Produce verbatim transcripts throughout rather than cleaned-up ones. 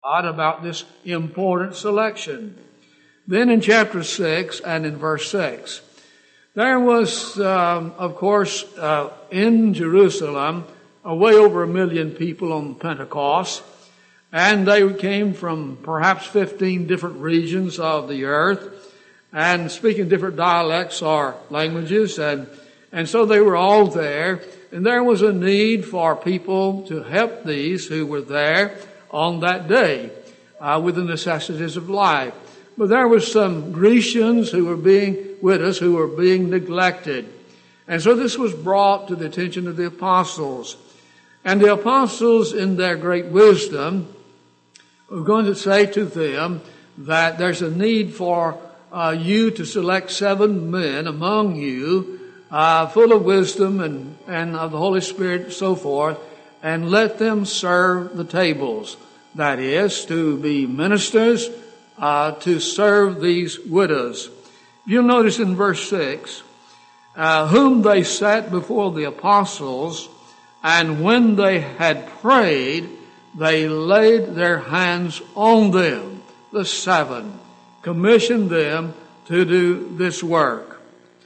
about this important selection. Then in chapter six and in verse six, there was, um, of course, uh, in Jerusalem, uh, way over a million people on Pentecost, and they came from perhaps fifteen different regions of the earth, and speaking different dialects or languages, and and so they were all there, and there was a need for people to help these who were there on that day uh, with the necessities of life. But there were some Grecians who were being with us, who were being neglected. And so this was brought to the attention of the apostles. And the apostles, in their great wisdom, were going to say to them that there's a need for uh, you to select seven men among you, uh, full of wisdom and, and of the Holy Spirit and so forth, and let them serve the tables. That is, to be ministers, Uh, to serve these widows. You'll notice in verse six, uh, whom they set before the apostles, and when they had prayed, they laid their hands on them, the seven, commissioned them to do this work.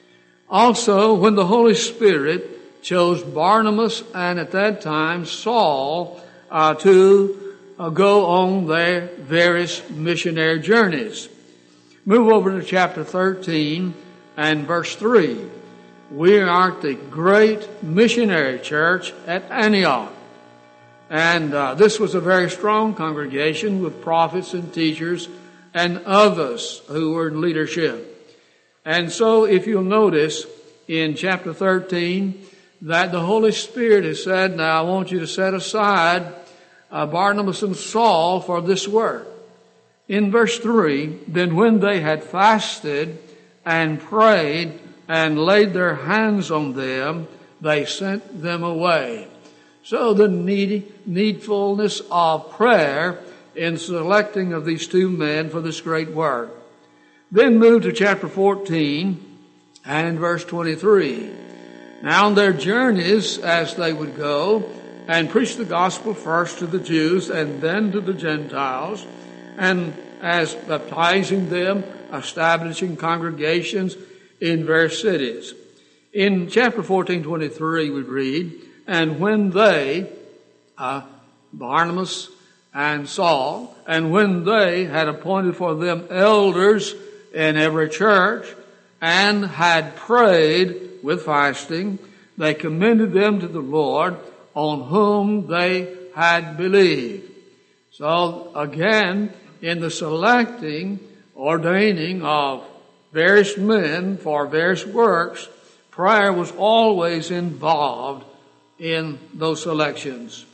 Also, when the Holy Spirit chose Barnabas and at that time Saul uh, to Uh, go on their various missionary journeys. Move over to chapter thirteen and verse three. We are the great missionary church at Antioch. And uh, this was a very strong congregation with prophets and teachers and others who were in leadership. And so if you'll notice in chapter thirteen that the Holy Spirit has said, now I want you to set aside Uh, Barnabas and Saul for this work. In verse three, then when they had fasted and prayed and laid their hands on them, they sent them away. So the need, needfulness of prayer in selecting of these two men for this great work. Then move to chapter fourteen and in verse twenty-three. Now on their journeys as they would go, and preach the gospel first to the Jews and then to the Gentiles, and as baptizing them, establishing congregations in various cities. In chapter fourteen twenty-three we read, and when they, uh, Barnabas and Saul, and when they had appointed for them elders in every church, and had prayed with fasting, they commended them to the Lord, on whom they had believed. So again, in the selecting, ordaining of various men for various works, prayer was always involved in those selections.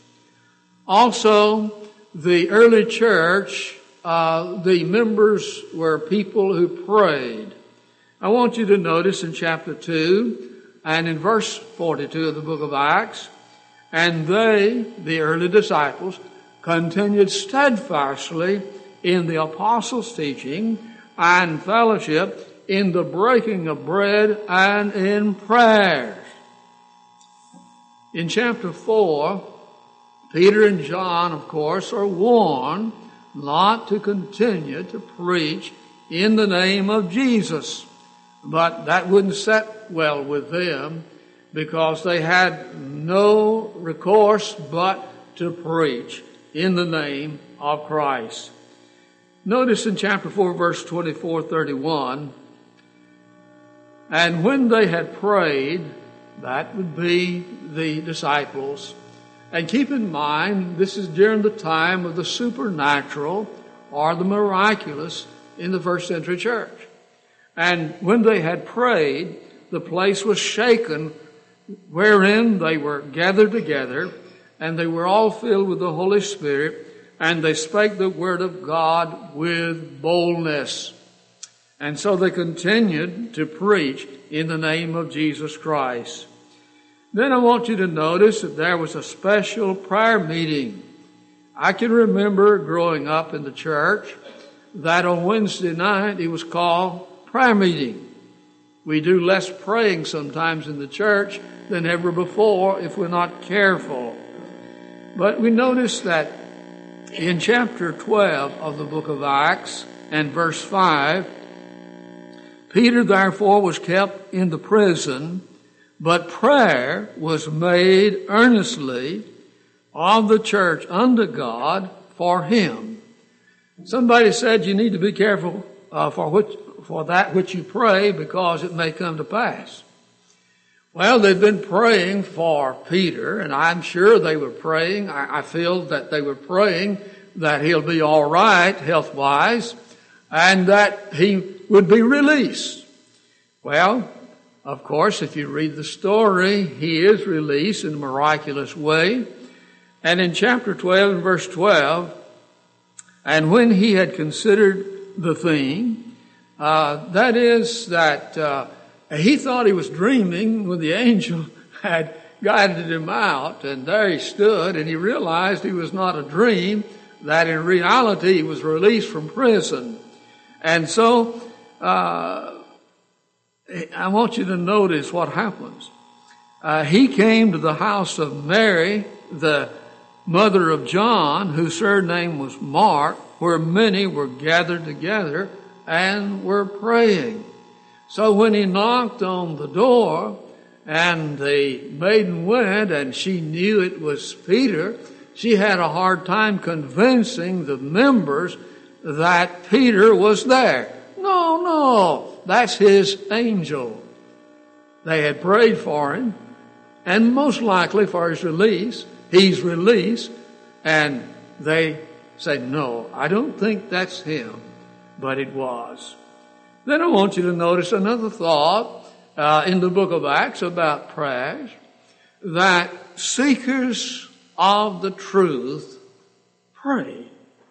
Also, the early church, uh, the members were people who prayed. I want you to notice in chapter two and in verse forty-two of the book of Acts, and they, the early disciples, continued steadfastly in the apostles' teaching and fellowship, in the breaking of bread and in prayers. In chapter four, Peter and John, of course, are warned not to continue to preach in the name of Jesus. But that wouldn't set well with them, because they had no recourse but to preach in the name of Christ. Notice in chapter four, verse twenty-four, thirty-one, and when they had prayed, that would be the disciples. And keep in mind, this is during the time of the supernatural or the miraculous in the first century church. And when they had prayed, the place was shaken, wherein they were gathered together, and they were all filled with the Holy Spirit, and they spake the word of God with boldness. And so they continued to preach in the name of Jesus Christ. Then I want you to notice that there was a special prayer meeting. I can remember growing up in the church that on Wednesday night it was called prayer meeting. We do less praying sometimes in the church than ever before if we're not careful. But we notice that In chapter twelve of the book of Acts and verse five, Peter therefore was kept in the prison, but prayer was made earnestly of the church unto God for him. Somebody said you need to be careful uh, for which, for that which you pray, because it may come to pass. Well, they've been praying for Peter, and I'm sure they were praying. I, I feel that they were praying that he'll be all right health-wise, and that he would be released. Well, of course, if you read the story, he is released in a miraculous way. And in chapter twelve and verse twelve, and when he had considered the thing, uh, that is that uh, he thought he was dreaming when the angel had guided him out, and there he stood, and he realized he was not a dream, that in reality he was released from prison. And so, uh, I want you to notice what happens. Uh, he came to the house of Mary, the mother of John, whose surname was Mark, where many were gathered together and were praying. So when he knocked on the door, and the maiden went, and she knew it was Peter, she had a hard time convincing the members that Peter was there. No, no, that's his angel. They had prayed for him, and most likely for his release. He's released, and they said, no, I don't think that's him, but it was. Then I want you to notice another thought uh, in the book of Acts about prayers, that seekers of the truth pray.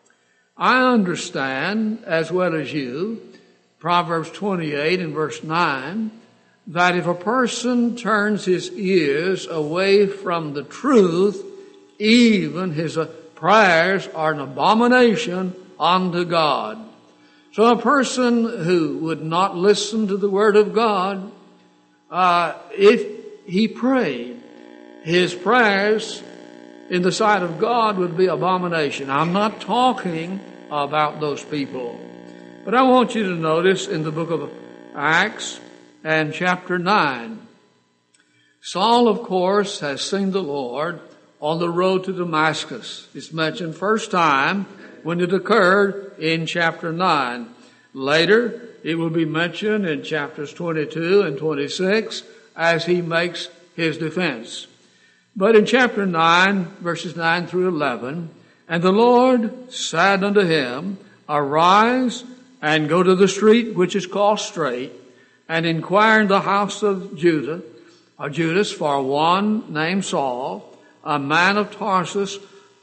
I understand, as well as you, Proverbs twenty-eight and verse nine, that if a person turns his ears away from the truth, even his prayers are an abomination unto God. So a person who would not listen to the word of God, uh, if he prayed, his prayers in the sight of God would be abomination. I'm not talking about those people. But I want you to notice in the book of Acts and chapter nine, Saul, of course, has seen the Lord on the road to Damascus. It's mentioned first time when it occurred in chapter nine. Later, it will be mentioned in chapters twenty-two and twenty-six as he makes his defense. But in chapter nine, verses nine through eleven, and the Lord said unto him, Arise and go to the street which is called Straight, and inquire in the house of Judah, or Judas, for one named Saul, a man of Tarsus,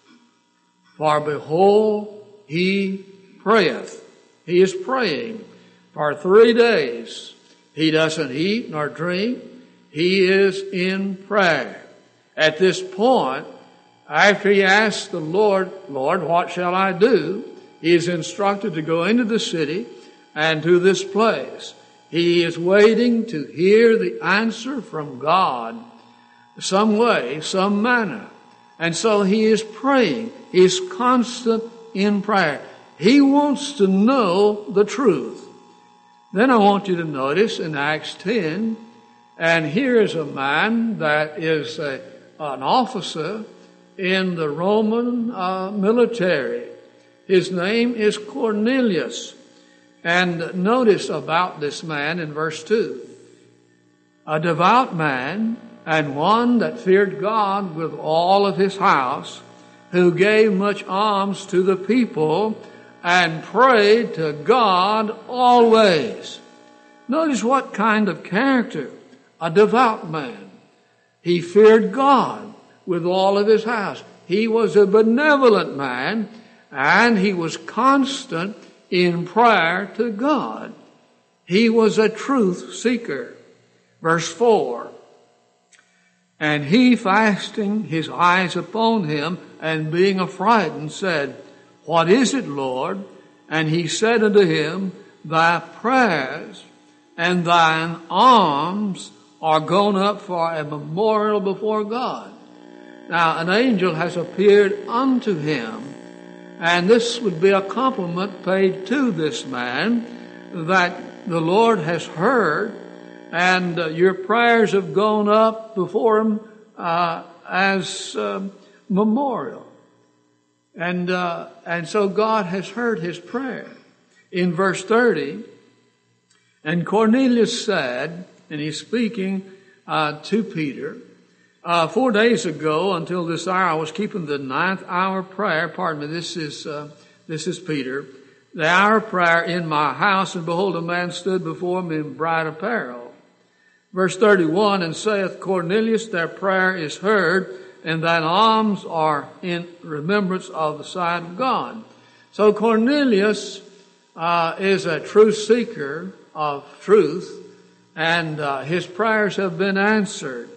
for behold, he prayeth. He is praying for three days. He doesn't eat nor drink. He is in prayer. At this point, after he asks the Lord, Lord, what shall I do? He is instructed to go into the city and to this place. He is waiting to hear the answer from God some way, some manner. And so he is praying. He is constant in prayer. He wants to know the truth. Then I want you to notice in Acts ten, and here is a man that is a, an officer in the Roman uh, military. His name is Cornelius. And notice about this man in verse two. A devout man, and one that feared God with all of his house, who gave much alms to the people, and prayed to God always. Notice what kind of character. A devout man. He feared God with all of his house. He was a benevolent man, and he was constant in prayer to God. He was a truth seeker. Verse four. And he, fasting his eyes upon him, and being affrighted, said, What is it, Lord? And he said unto him, Thy prayers and thine alms are gone up for a memorial before God. Now, an angel has appeared unto him, And this would be a compliment paid to this man, that the Lord has heard, and uh, your prayers have gone up before Him uh, as um, memorial. And uh, and so God has heard his prayer. In verse thirty, and Cornelius said, and he's speaking uh, to Peter, uh, four days ago until this hour I was keeping the ninth hour prayer. Pardon me, this is uh, this is Peter. The hour of prayer in my house, and behold, a man stood before me in bright apparel. Verse thirty-one, and saith Cornelius, their prayer is heard, and thine alms are in remembrance of the sight of God. So Cornelius uh, is a truth seeker of truth, and uh, his prayers have been answered.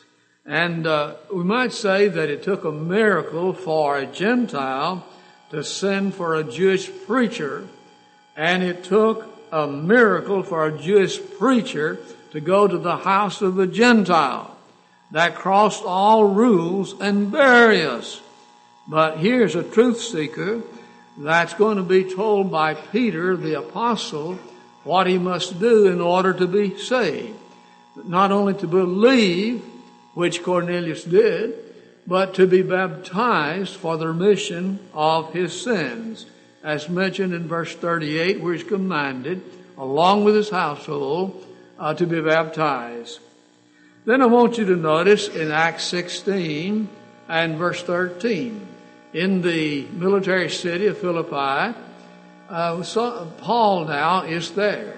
And uh, we might say that it took a miracle for a Gentile to send for a Jewish preacher, and it took a miracle for a Jewish preacher to go to the house of a Gentile. That crossed all rules and barriers. But here's a truth seeker that's going to be told by Peter the apostle what he must do in order to be saved. Not only to believe, which Cornelius did, but to be baptized for the remission of his sins, as mentioned in verse thirty-eight, where he's commanded, along with his household, uh, to be baptized. Then I want you to notice in Acts sixteen and verse thirteen, in the military city of Philippi, uh, so Paul now is there.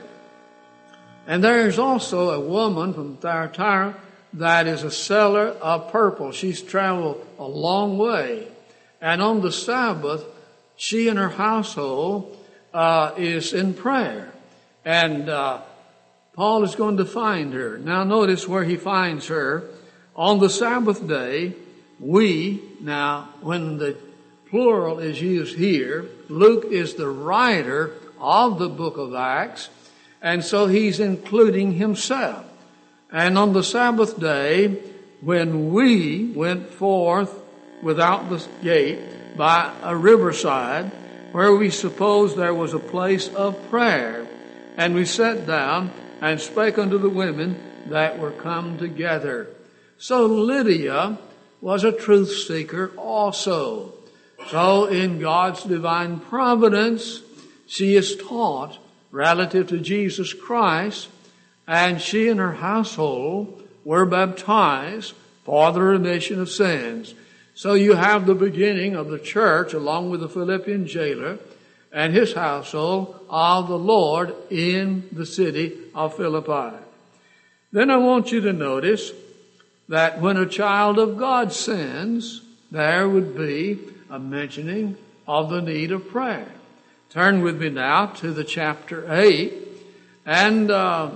And there is also a woman from Thyatira that is a seller of purple. She's traveled a long way. And on the Sabbath, she and her household uh, is in prayer. And uh, Paul is going to find her. Now notice where he finds her. On the Sabbath day, we, now when the plural is used here, Luke is the writer of the book of Acts, and so he's including himself. And on the Sabbath day, when we went forth without the gate by a riverside, where we supposed there was a place of prayer, and we sat down and spake unto the women that were come together. So Lydia was a truth seeker also. So in God's divine providence, she is taught relative to Jesus Christ, and she and her household were baptized for the remission of sins. So you have the beginning of the church, along with the Philippian jailer and his household, of the Lord in the city of Philippi. Then I want you to notice that when a child of God sins, there would be a mentioning of the need of prayer. Turn with me now to the chapter eight. And uh,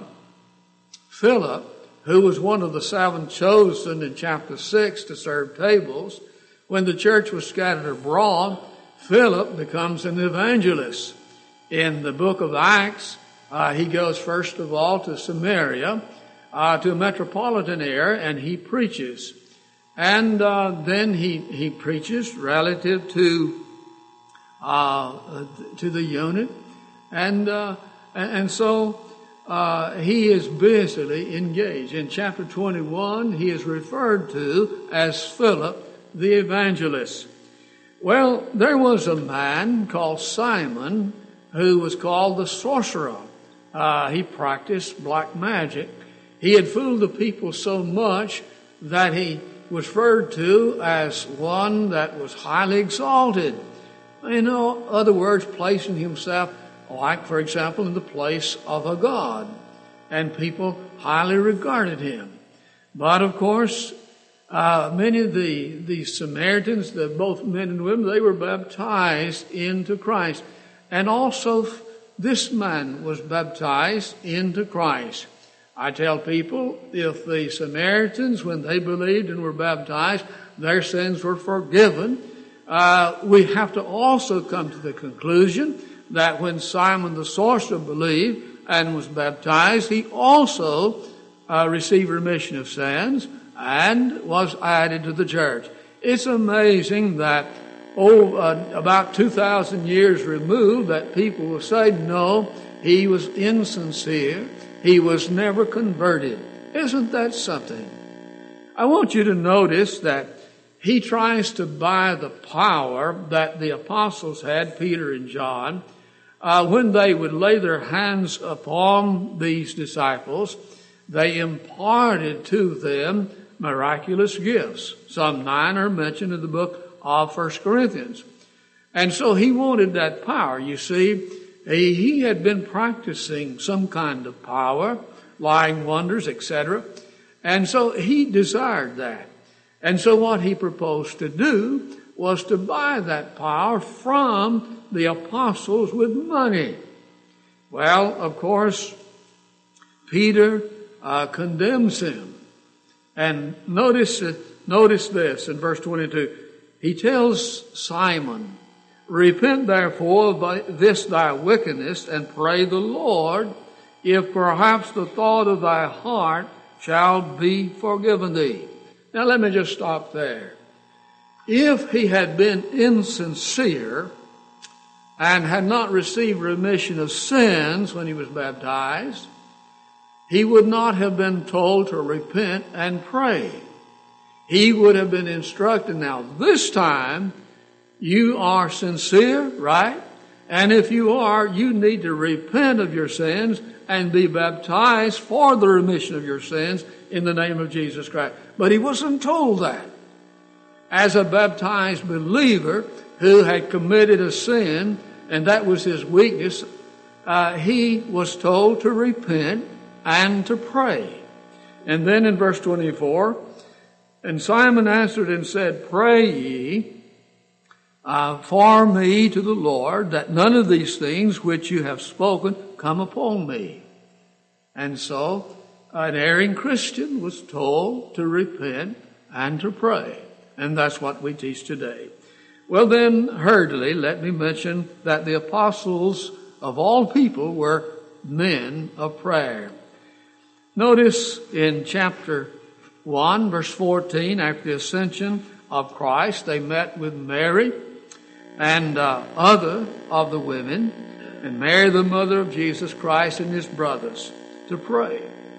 Philip, who was one of the seven chosen in chapter six to serve tables, when the church was scattered abroad, Philip becomes an evangelist. In the book of Acts, uh, he goes first of all to Samaria, uh, to a metropolitan area, and he preaches. And uh, then he, he preaches relative to uh, to the eunuch, and uh, and so uh, he is busily engaged. In chapter twenty-one, he is referred to as Philip the evangelist. Well, there was a man called Simon who was called the sorcerer. Uh, he practiced black magic. He had fooled the people so much that he was referred to as one that was highly exalted. In other words, placing himself, like, for example, in the place of a god. And people highly regarded him. But, of course, uh, many of the, the Samaritans, the, both men and women, they were baptized into Christ. And also, this man was baptized into Christ. I tell people, if the Samaritans, when they believed and were baptized, their sins were forgiven, uh, we have to also come to the conclusion that when Simon the sorcerer believed and was baptized, he also uh, received remission of sins and was added to the church. It's amazing that oh, uh, about two thousand years removed, that people will say, no, he was insincere. He was never converted. Isn't that something? I want you to notice that he tries to buy the power that the apostles had, Peter and John, uh, when they would lay their hands upon these disciples. They imparted to them miraculous gifts. Some nine are mentioned in the book of First Corinthians. And so he wanted that power. You see, he, he had been practicing some kind of power, lying wonders, et cetera. And so he desired that. And so what he proposed to do was to buy that power from the apostles with money. Well, of course, Peter uh, condemns him. And notice, uh, notice this in verse twenty-two. He tells Simon, repent therefore of this thy wickedness, and pray the Lord, if perhaps the thought of thy heart shall be forgiven thee. Now let me just stop there. If he had been insincere and had not received remission of sins when he was baptized, he would not have been told to repent and pray. He would have been instructed, now this time you are sincere, right? And if you are, you need to repent of your sins and be baptized for the remission of your sins in the name of Jesus Christ. But he wasn't told that. As a baptized believer who had committed a sin, and that was his weakness, uh, he was told to repent and to pray. And then in verse twenty-four, and Simon answered and said, pray ye uh, for me to the Lord, that none of these things which you have spoken come upon me. And so an erring Christian was told to repent and to pray. And that's what we teach today. Well then, thirdly, let me mention that the apostles of all people were men of prayer. Notice in chapter one, verse fourteen, after the ascension of Christ, they met with Mary and uh, other of the women, and Mary, the mother of Jesus Christ, and his brothers, to pray.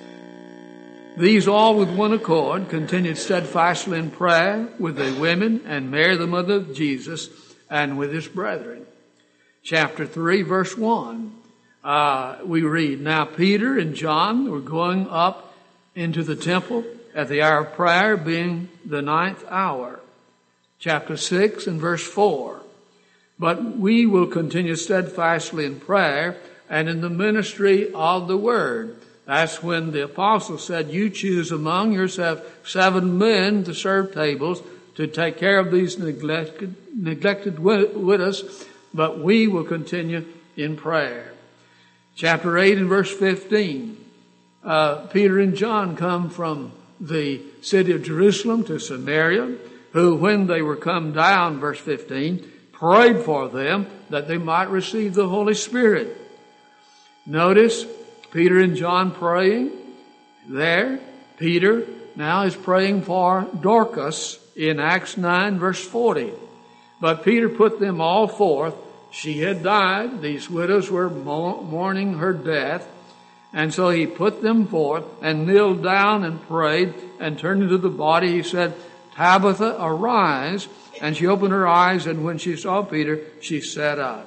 These all with one accord continued steadfastly in prayer with the women and Mary, the mother of Jesus, and with his brethren. Chapter three, verse one, uh, we read, now Peter and John were going up into the temple at the hour of prayer, being the ninth hour. Chapter six and verse four, but we will continue steadfastly in prayer and in the ministry of the word. That's when the apostle said, you choose among yourself seven men to serve tables, to take care of these neglected, neglected widows, but we will continue in prayer. Chapter eight and verse fifteen, uh, Peter and John come from the city of Jerusalem to Samaria, who when they were come down, verse fifteen, prayed for them that they might receive the Holy Spirit. Notice Peter and John praying there. Peter now is praying for Dorcas in Acts nine verse forty. But Peter put them all forth. She had died. These widows were mourning her death. And so he put them forth and kneeled down and prayed, and turning to the body, he said, Tabitha, arise. And she opened her eyes, and when she saw Peter, she sat up.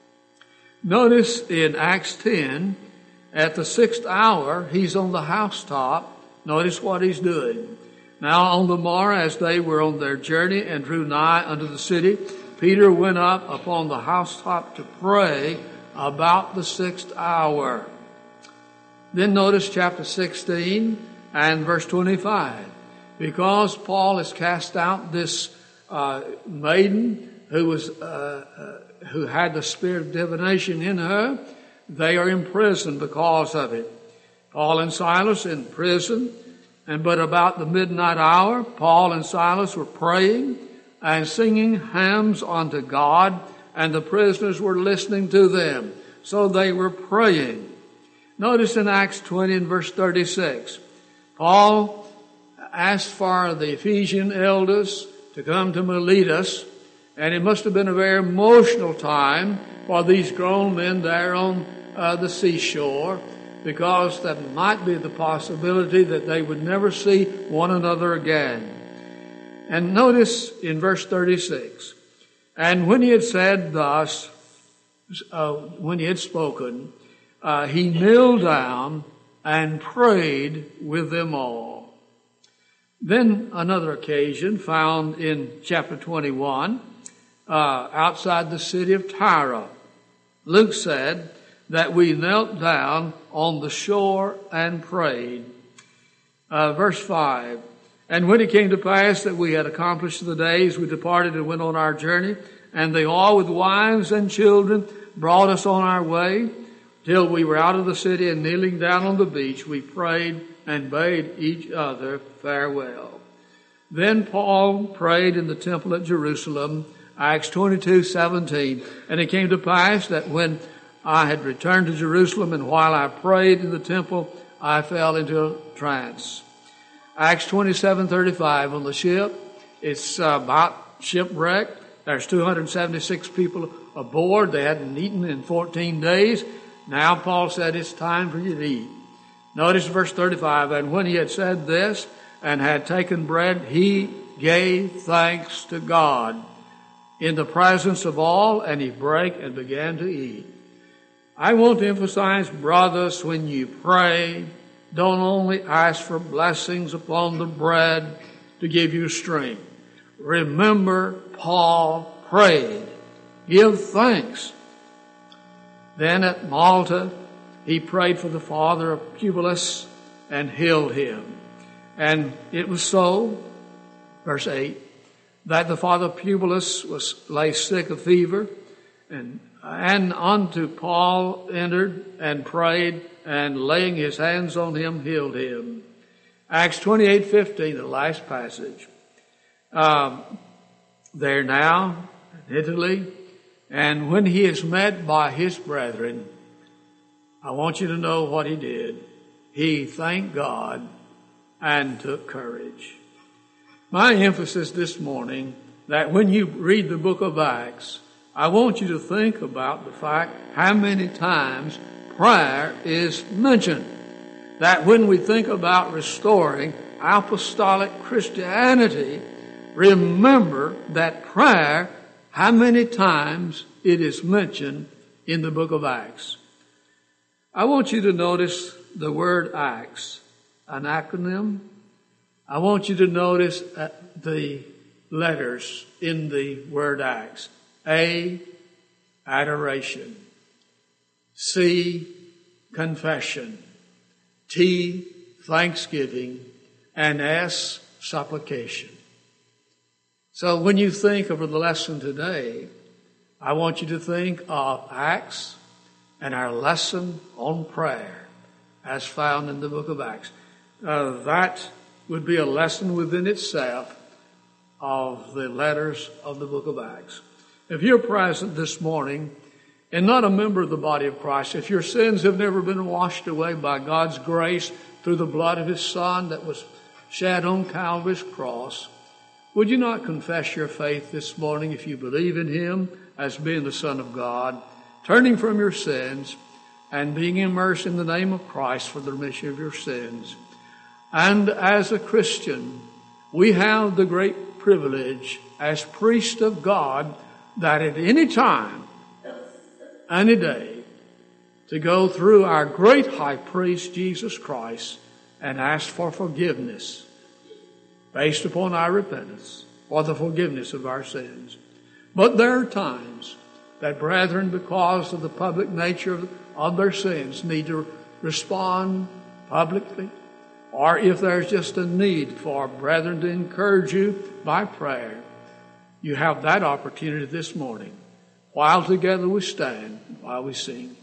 Notice in Acts ten, at the sixth hour, he's on the housetop. Notice what he's doing. Now on the morrow, as they were on their journey and drew nigh unto the city, Peter went up upon the housetop to pray about the sixth hour. Then notice chapter sixteen and verse twenty-five. Because Paul has cast out this uh, maiden who was uh, uh, who had the spirit of divination in her, they are in prison because of it. Paul and Silas in prison, and but about the midnight hour, Paul and Silas were praying and singing hymns unto God, and the prisoners were listening to them. So they were praying. Notice in Acts twenty and verse thirty-six, Paul asked for the Ephesian elders to come to Miletus, And it must have been a very emotional time for these grown men there on uh, the seashore, because there might be the possibility that they would never see one another again. And notice in verse thirty-six, and when he had said thus, uh, when he had spoken, uh, he kneeled down and prayed with them all. Then another occasion found in chapter twenty-one, uh, outside the city of Tyre. Luke said that we knelt down on the shore and prayed. Uh, verse five, and when it came to pass that we had accomplished the days, we departed and went on our journey, and they all with wives and children brought us on our way, till we were out of the city, and kneeling down on the beach, we prayed and bade each other farewell. Then Paul prayed in the temple at Jerusalem, Acts twenty-two seventeen. And it came to pass that when I had returned to Jerusalem, and while I prayed in the temple, I fell into a trance. Acts twenty-seven thirty-five, on the ship, it's uh, about shipwrecked. There's two hundred seventy-six people aboard. They hadn't eaten in fourteen days. Now Paul said, it's time for you to eat. Notice verse thirty-five, and when he had said this and had taken bread, he gave thanks to God in the presence of all, and he brake and began to eat. I want to emphasize, brothers, when you pray, don't only ask for blessings upon the bread to give you strength. Remember, Paul prayed. Give thanks. Then at Malta, he prayed for the father of Publius and healed him. And it was so, verse eight, that the father of Publius was lay sick of fever, and and unto Paul entered and prayed, and laying his hands on him, healed him. Acts twenty-eight fifteen, the last passage. Um, there now in Italy, and when he is met by his brethren, I want you to know what he did. He thanked God and took courage. My emphasis this morning, that when you read the book of Acts, I want you to think about the fact how many times prayer is mentioned. That when we think about restoring apostolic Christianity, remember that prayer, how many times it is mentioned in the book of Acts. I want you to notice the word Acts, an acronym. I want you to notice the letters in the word Acts. A, adoration. C, confession. T, thanksgiving. And S, supplication. So when you think of the lesson today, I want you to think of Acts and our lesson on prayer as found in the book of Acts. Uh, that would be a lesson within itself of the letters of the book of Acts. If you're present this morning and not a member of the body of Christ, if your sins have never been washed away by God's grace through the blood of His Son that was shed on Calvary's cross, would you not confess your faith this morning if you believe in Him as being the Son of God, turning from your sins and being immersed in the name of Christ for the remission of your sins? And as a Christian, we have the great privilege as priest of God that at any time, any day, to go through our great high priest, Jesus Christ, and ask for forgiveness based upon our repentance for the forgiveness of our sins. But there are times that brethren, because of the public nature of, of their sins, need to respond publicly, or if there's just a need for brethren to encourage you by prayer, you have that opportunity this morning. While together we stand, while we sing.